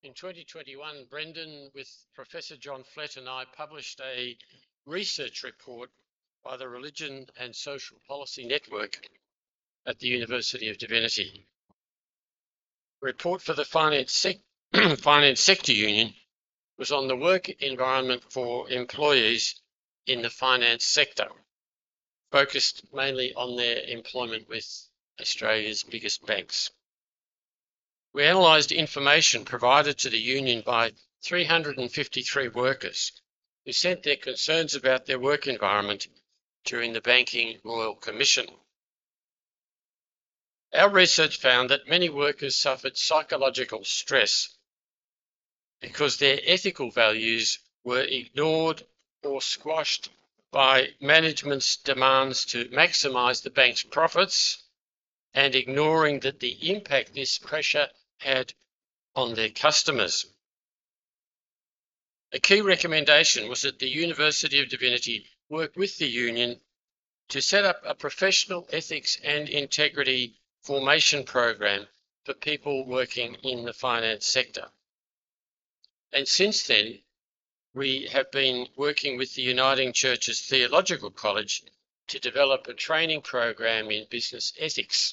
In 2021, Brendan, with Professor John Flett and I, published a research report by the Religion and Social Policy Network at the University of Divinity. The report for the Finance Sector Union was on the work environment for employees in the finance sector, focused mainly on their employment with Australia's biggest banks. We analysed information provided to the union by 353 workers who sent their concerns about their work environment during the Banking Royal Commission. Our research found that many workers suffered psychological stress because their ethical values were ignored or squashed by management's demands to maximise the bank's profits and ignoring that the impact this pressure had on their customers. A key recommendation was that the University of Divinity work with the union to set up a professional ethics and integrity formation program for people working in the finance sector. And since then, we have been working with the Uniting Churches Theological College to develop a training program in business ethics.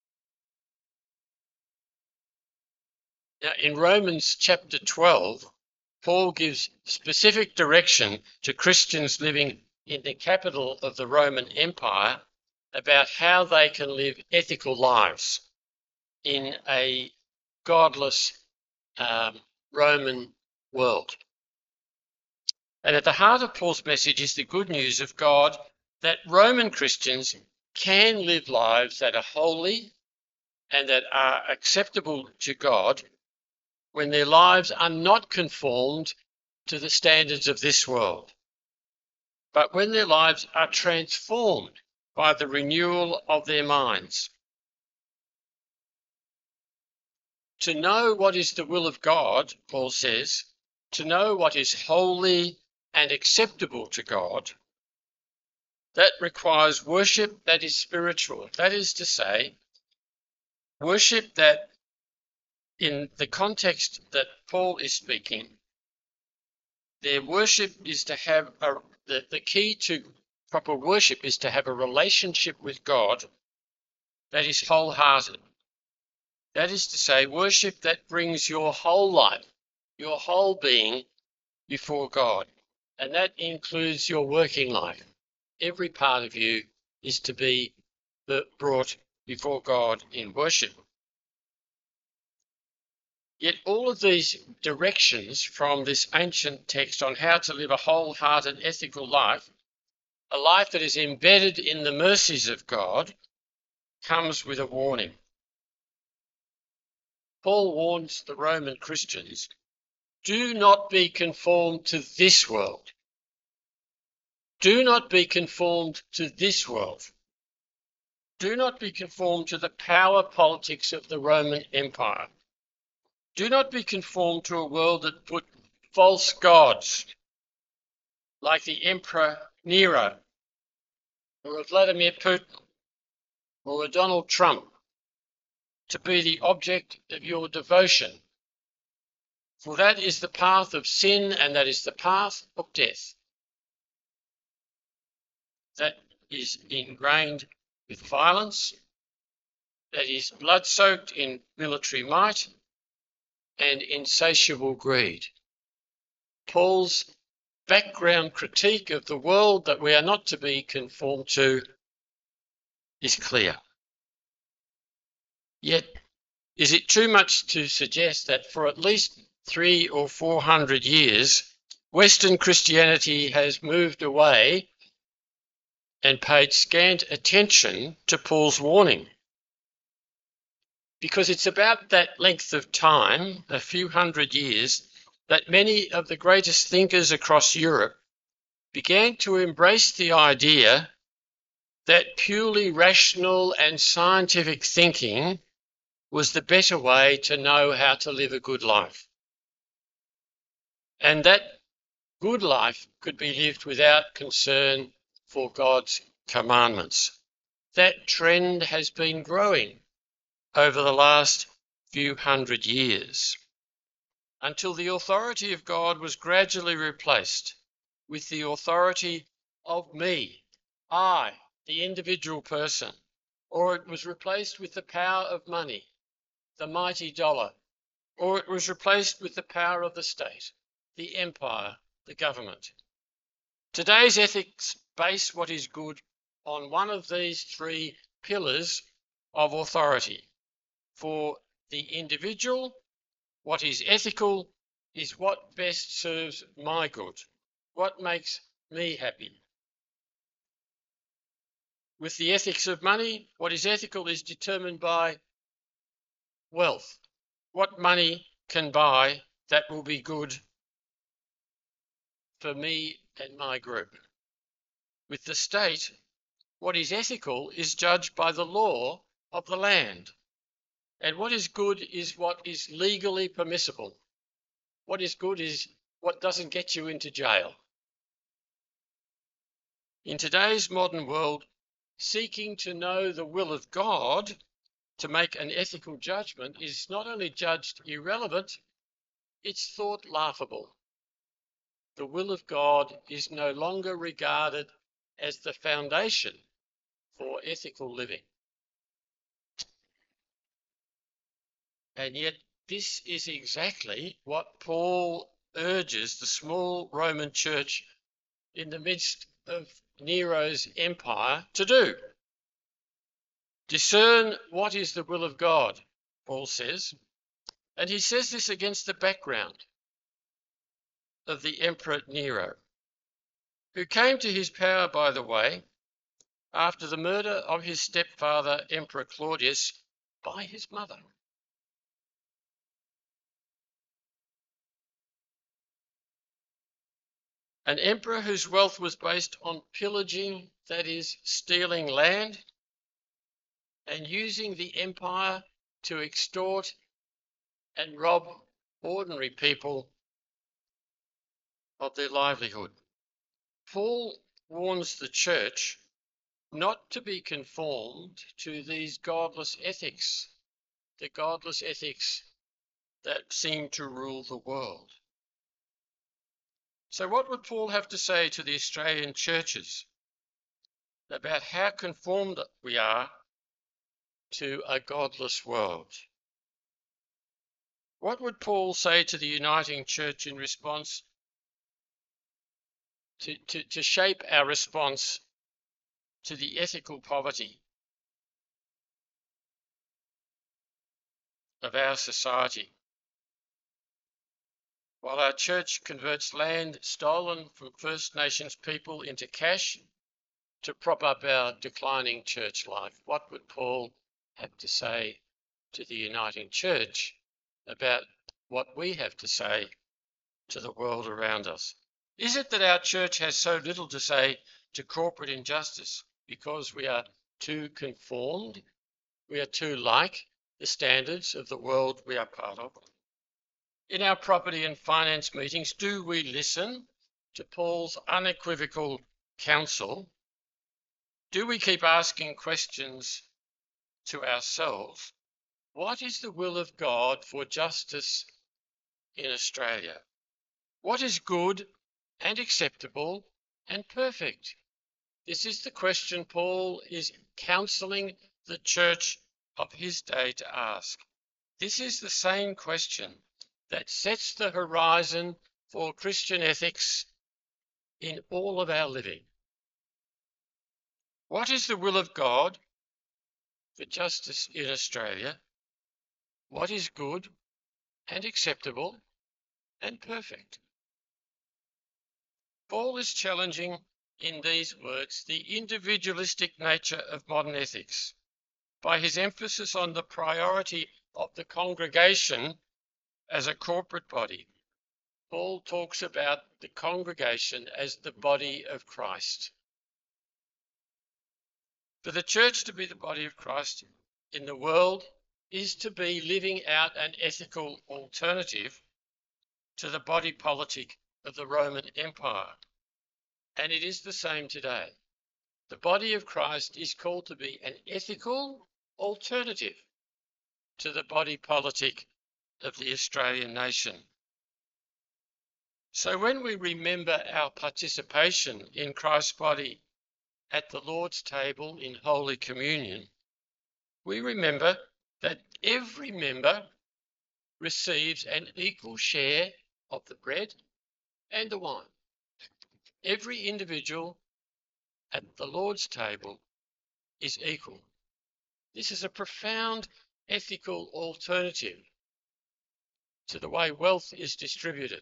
Now, in Romans chapter 12, Paul gives specific direction to Christians living in the capital of the Roman Empire about how they can live ethical lives in a godless Roman world. And at the heart of Paul's message is the good news of God that Roman Christians can live lives that are holy and that are acceptable to God when their lives are not conformed to the standards of this world, but when their lives are transformed by the renewal of their minds. To know what is the will of God, Paul says, to know what is holy and acceptable to God, that requires worship that is spiritual. That is to say, worship that in the context that Paul is speaking, their worship is to have the key to proper worship is to have a relationship with God that is wholehearted. That is to say, worship that brings your whole life, your whole being before God. And that includes your working life. Every part of you is to be brought before God in worship. Yet all of these directions from this ancient text on how to live a wholehearted ethical life, a life that is embedded in the mercies of God, comes with a warning. Paul warns the Roman Christians, do not be conformed to this world. Do not be conformed to this world. Do not be conformed to the power politics of the Roman Empire. Do not be conformed to a world that put false gods like the Emperor Nero or a Vladimir Putin or a Donald Trump to be the object of your devotion. For that is the path of sin and that is the path of death. That is ingrained with violence, that is blood-soaked in military might and insatiable greed. Paul's background critique of the world that we are not to be conformed to is clear. Yet, is it too much to suggest that for at least 300 or 400 years, Western Christianity has moved away and paid scant attention to Paul's warning? Because it's about that length of time, a few hundred years, that many of the greatest thinkers across Europe began to embrace the idea that purely rational and scientific thinking was the better way to know how to live a good life. And that good life could be lived without concern for God's commandments. That trend has been growing over the last few hundred years. until the authority of God was gradually replaced with the authority of me, I, the individual person, or it was replaced with the power of money, the mighty dollar, or it was replaced with the power of the state, the empire, the government. Today's ethics base what is good on one of these three pillars of authority. For the individual, what is ethical is what best serves my good, what makes me happy. With the ethics of money, what is ethical is determined by wealth, what money can buy that will be good for me and my group. With the state, what is ethical is judged by the law of the land, and what is good is what is legally permissible. What is good is what doesn't get you into jail. In today's modern world, seeking to know the will of God to make an ethical judgment is not only judged irrelevant, it's thought laughable. The will of God is no longer regarded as the foundation for ethical living. And yet this is exactly what Paul urges the small Roman church in the midst of Nero's empire to do. Discern what is the will of God, Paul says, and he says this against the background of the Emperor Nero, who came to his power, by the way, after the murder of his stepfather, Emperor Claudius, by his mother. An emperor whose wealth was based on pillaging, that is, stealing land, and using the empire to extort and rob ordinary people of their livelihood. Paul warns the church not to be conformed to these godless ethics, the godless ethics that seem to rule the world. So what would Paul have to say to the Australian churches about how conformed we are to a godless world? What would Paul say to the uniting church in response to shape our response to the ethical poverty of our society? While our church converts land stolen from First Nations people into cash to prop up our declining church life, what would Paul have to say to the uniting church about what we have to say to the world around us? Is it that our church has so little to say to corporate injustice because we are too conformed? We are too like the standards of the world we are part of? In our property and finance meetings, do we listen to Paul's unequivocal counsel? Do we keep asking questions to ourselves? What is the will of God for justice in Australia? What is good and acceptable and perfect? This is the question Paul is counselling the church of his day to ask. This is the same question that sets the horizon for Christian ethics in all of our living. What is the will of God for justice in Australia? What is good and acceptable and perfect? Paul is challenging in these words the individualistic nature of modern ethics by his emphasis on the priority of the congregation as a corporate body. Paul talks about the congregation as the body of Christ. For the church to be the body of Christ in the world is to be living out an ethical alternative to the body politic of the Roman Empire. And it is the same today. The body of Christ is called to be an ethical alternative to the body politic of the Australian nation. So when we remember our participation in Christ's body at the Lord's table in Holy Communion, we remember that every member receives an equal share of the bread and the wine. Every individual at the Lord's table is equal. This is a profound ethical alternative to the way wealth is distributed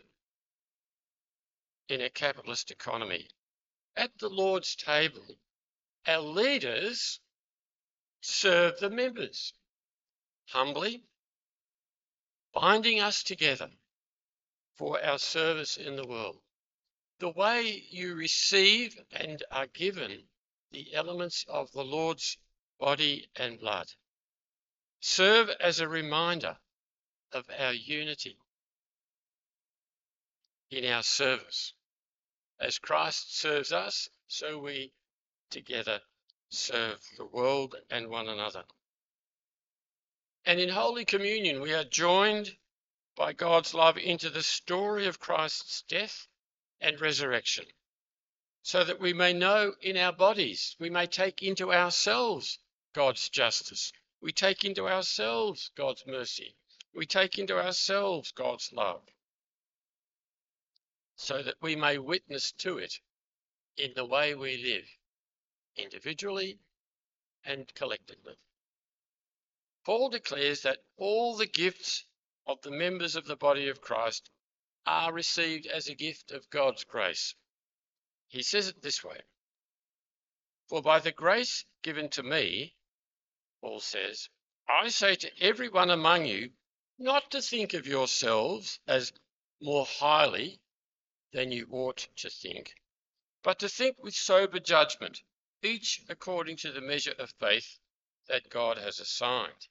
in a capitalist economy. At the Lord's table, our leaders serve the members humbly, binding us together for our service in the world. The way you receive and are given the elements of the Lord's body and blood serve as a reminder of our unity in our service. As Christ serves us, so we together serve the world and one another. And in Holy Communion, we are joined by God's love into the story of Christ's death and resurrection, so that we may know in our bodies, we may take into ourselves God's justice. We take into ourselves God's mercy. We take into ourselves God's love, so that we may witness to it in the way we live, individually and collectively. Paul declares that all the gifts of the members of the body of Christ are received as a gift of God's grace. He says it this way: "For by the grace given to me," Paul says, "I say to everyone among you not to think of yourselves as more highly than you ought to think, but to think with sober judgment, each according to the measure of faith that God has assigned."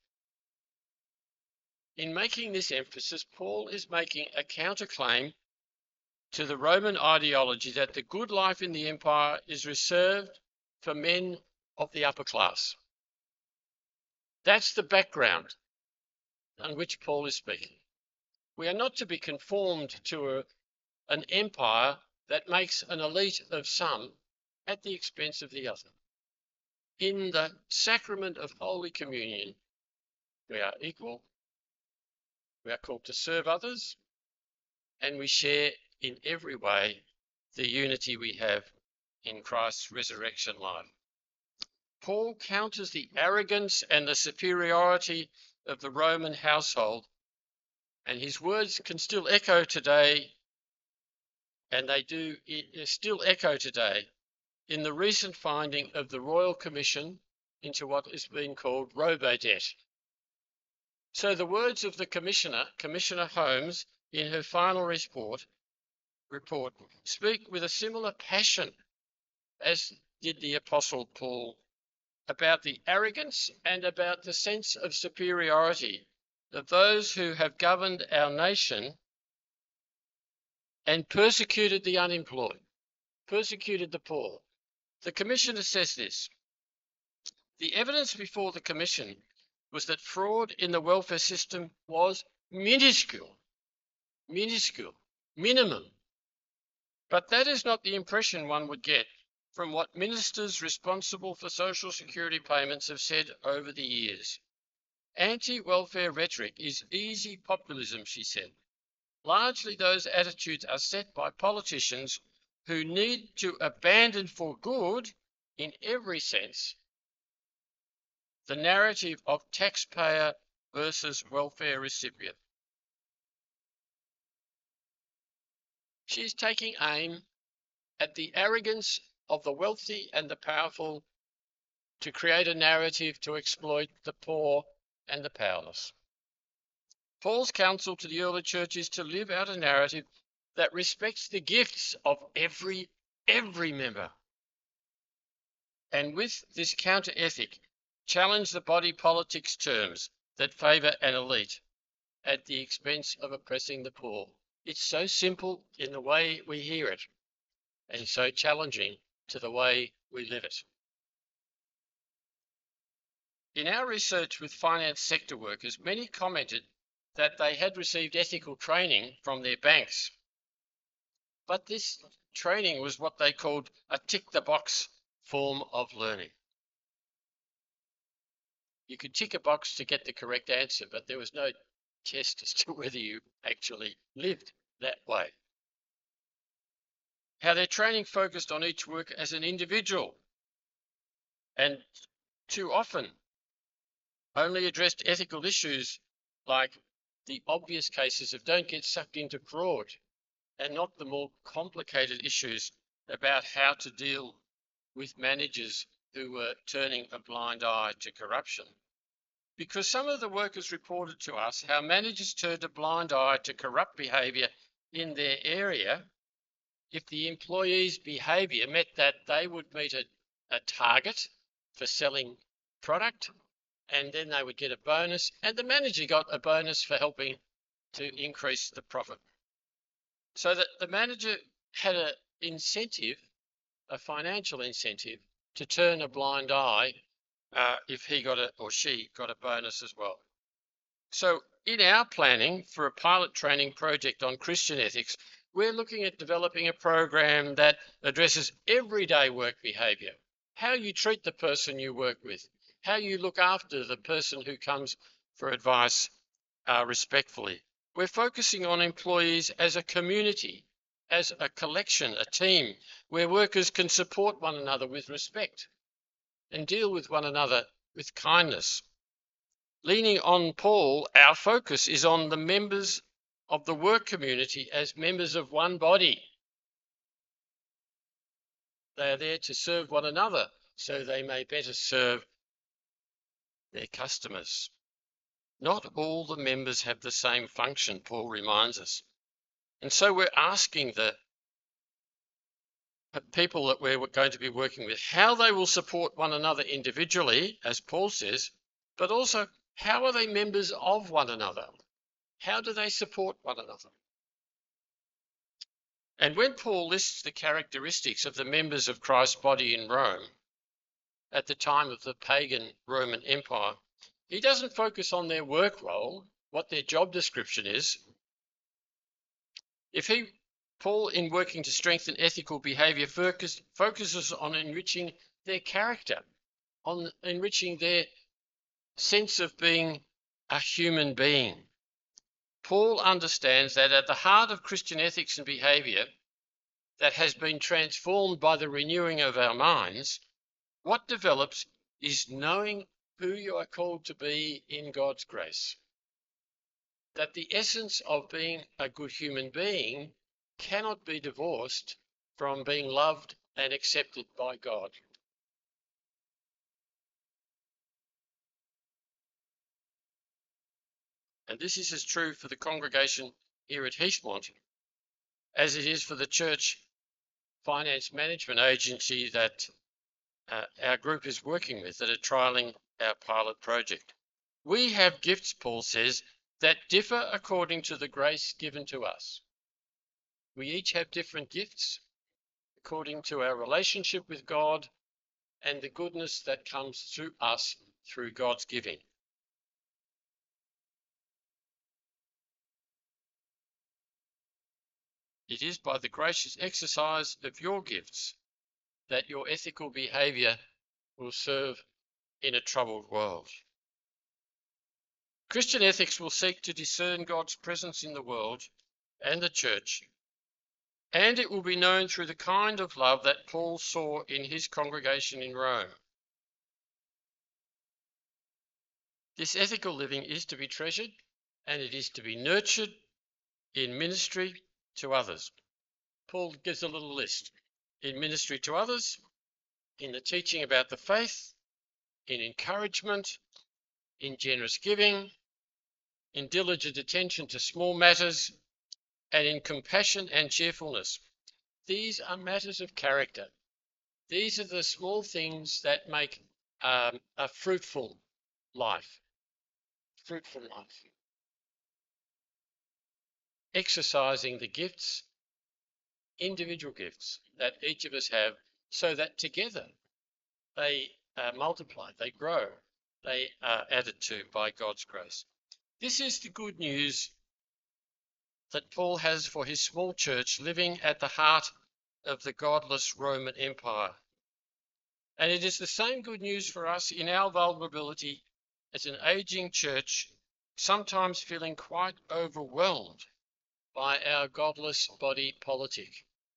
In making this emphasis, Paul is making a counterclaim to the Roman ideology that the good life in the empire is reserved for men of the upper class. That's the background on which Paul is speaking. We are not to be conformed to an empire that makes an elite of some at the expense of the other. In the sacrament of Holy Communion, we are equal, we are called to serve others, and we share in every way the unity we have in Christ's resurrection life. Paul counters the arrogance and the superiority of the Roman household, and his words can still echo today, and they do still echo today in the recent finding of the Royal Commission into what has been called robo-debt. So the words of the Commissioner Holmes, in her final report, speak with a similar passion as did the Apostle Paul about the arrogance and about the sense of superiority of those who have governed our nation and persecuted the unemployed, persecuted the poor. The Commissioner says this: "The evidence before the Commission was that fraud in the welfare system was minuscule, minimum. But that is not the impression one would get from what ministers responsible for social security payments have said over the years. Anti-welfare rhetoric is easy populism," she said. "Largely those attitudes are set by politicians who need to abandon for good, in every sense, the narrative of taxpayer versus welfare recipient." She is taking aim at the arrogance of the wealthy and the powerful to create a narrative to exploit the poor and the powerless. Paul's counsel to the early church is to live out a narrative that respects the gifts of every member. And with this counter ethic, challenge the body politics terms that favour an elite at the expense of oppressing the poor. It's so simple in the way we hear it, and so challenging to the way we live it. In our research with finance sector workers, many commented that they had received ethical training from their banks. But this training was what they called a tick-the-box form of learning. You could tick a box to get the correct answer, but there was no test as to whether you actually lived that way. How their training focused on each worker as an individual, and too often only addressed ethical issues like the obvious cases of don't get sucked into fraud, and not the more complicated issues about how to deal with managers who were turning a blind eye to corruption. Because some of the workers reported to us how managers turned a blind eye to corrupt behaviour in their area. If the employees' behaviour meant that they would meet a target for selling product, and then they would get a bonus, and the manager got a bonus for helping to increase the profit. So that the manager had an incentive, a financial incentive, to turn a blind eye if he got or she got a bonus as well. So in our planning for a pilot training project on Christian ethics, we're looking at developing a program that addresses everyday work behaviour, how you treat the person you work with, how you look after the person who comes for advice respectfully. We're focusing on employees as a community, as a collection, a team, where workers can support one another with respect and deal with one another with kindness. Leaning on Paul, our focus is on the members of the work community as members of one body. They are there to serve one another so they may better serve their customers. Not all the members have the same function, Paul reminds us. And so we're asking the people that we're going to be working with how they will support one another individually, as Paul says, but also how are they members of one another? How do they support one another? And when Paul lists the characteristics of the members of Christ's body in Rome at the time of the pagan Roman Empire, he doesn't focus on their work role, what their job description is. Paul, in working to strengthen ethical behaviour, focuses on enriching their character, on enriching their sense of being a human being. Paul understands that at the heart of Christian ethics and behaviour that has been transformed by the renewing of our minds, what develops is knowing who you are called to be in God's grace. That the essence of being a good human being cannot be divorced from being loved and accepted by God. And this is as true for the congregation here at Heathmont as it is for the church finance management agency that our group is working with that are trialling our pilot project. We have gifts, Paul says, that differ according to the grace given to us. We each have different gifts according to our relationship with God and the goodness that comes through us through God's giving. It is by the gracious exercise of your gifts that your ethical behaviour will serve in a troubled world. Christian ethics will seek to discern God's presence in the world and the church, and it will be known through the kind of love that Paul saw in his congregation in Rome. This ethical living is to be treasured, and it is to be nurtured in ministry to others. Paul gives a little list. In ministry to others, in the teaching about the faith, in encouragement, in generous giving, in diligent attention to small matters, and in compassion and cheerfulness. These are matters of character. These are the small things that make a fruitful life. Fruitful life. Exercising the gifts, individual gifts that each of us have, so that together they multiply, they grow, they are added to by God's grace. This is the good news that Paul has for his small church living at the heart of the godless Roman Empire. And it is the same good news for us in our vulnerability as an aging church, sometimes feeling quite overwhelmed by our godless body politic.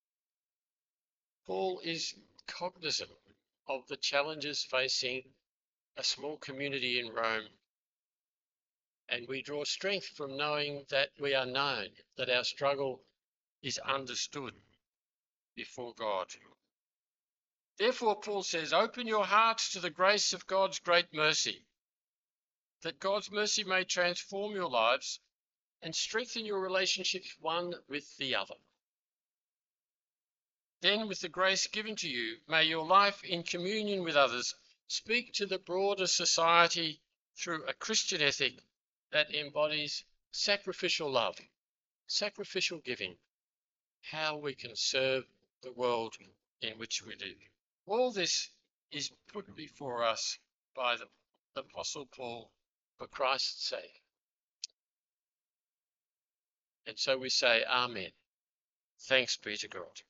Paul is cognizant of the challenges facing a small community in Rome, and we draw strength from knowing that we are known, that our struggle is understood before God. Therefore, Paul says, open your hearts to the grace of God's great mercy, that God's mercy may transform your lives and strengthen your relationships one with the other. Then, with the grace given to you, may your life in communion with others speak to the broader society through a Christian ethic that embodies sacrificial love, sacrificial giving, how we can serve the world in which we live. All this is put before us by the Apostle Paul for Christ's sake. And so we say, Amen. Thanks be to God.